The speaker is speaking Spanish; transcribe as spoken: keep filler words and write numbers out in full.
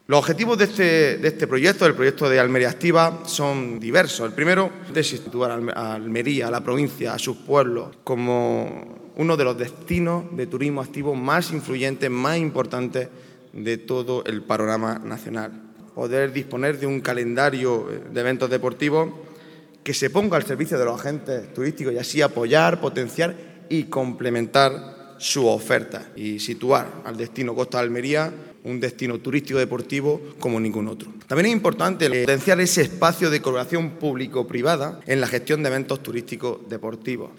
Los objetivos de este, de este proyecto, del proyecto de Almería Activa, son diversos. El primero es situar a Almería, a la provincia, a sus pueblos, como uno de los destinos de turismo activo más influyentes, más importantes de todo el panorama nacional. Poder disponer de un calendario de eventos deportivos que se ponga al servicio de los agentes turísticos y así apoyar, potenciar y complementar su oferta y situar al destino Costa de Almería un destino turístico deportivo como ningún otro. También es importante potenciar ese espacio de colaboración público-privada en la gestión de eventos turísticos deportivos.